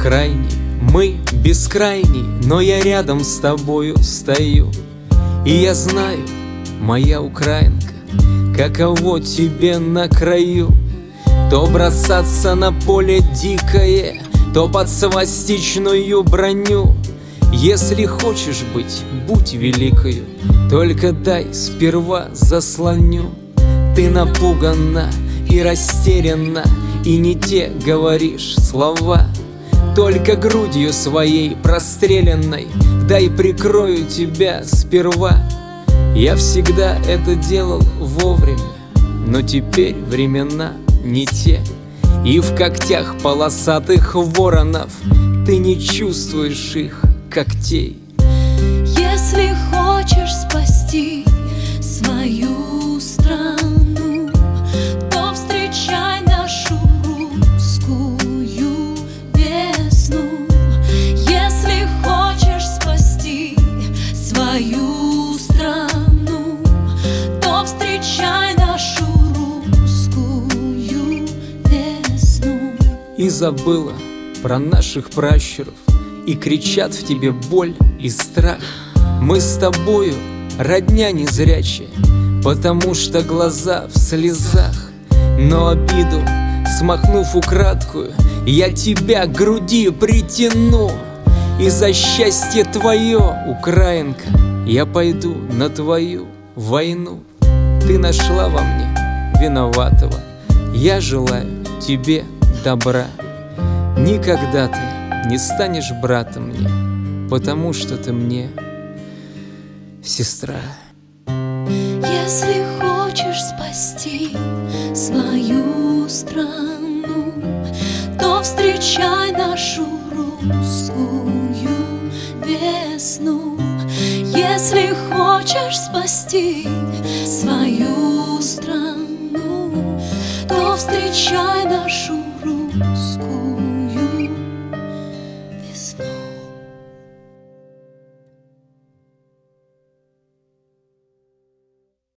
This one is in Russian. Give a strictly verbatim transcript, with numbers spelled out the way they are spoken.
крайний, мы бескрайний, но я рядом с тобою стою. И я знаю, моя украинка, каково тебе на краю. То бросаться на поле дикое, то под свастичную броню. Если хочешь быть, будь великою, только дай сперва заслоню. Ты напугана и растеряна, и не те говоришь слова. Только грудью своей простреленной дай прикрою тебя сперва. Я всегда это делал вовремя, но теперь времена не те. И в когтях полосатых воронов ты не чувствуешь их когтей. Если хочешь спасти свою страну, то встречай нашу русскую весну. Если хочешь спасти свою страну, то встречай нашу русскую весну. И забыла про наших пращуров, и кричат в тебе боль и страх. Мы с тобою родня незрячая, потому что глаза в слезах. Но обиду, смахнув украдкую, я тебя к груди притяну. И за счастье твое, украинка, я пойду на твою войну. Ты нашла во мне виноватого, я желаю тебе добра. Никогда ты не станешь братом мне, потому что ты мне сестра. Если хочешь спасти свою страну, то встречай нашу русскую весну. Если хочешь спасти свою страну, то встречай нашу русскую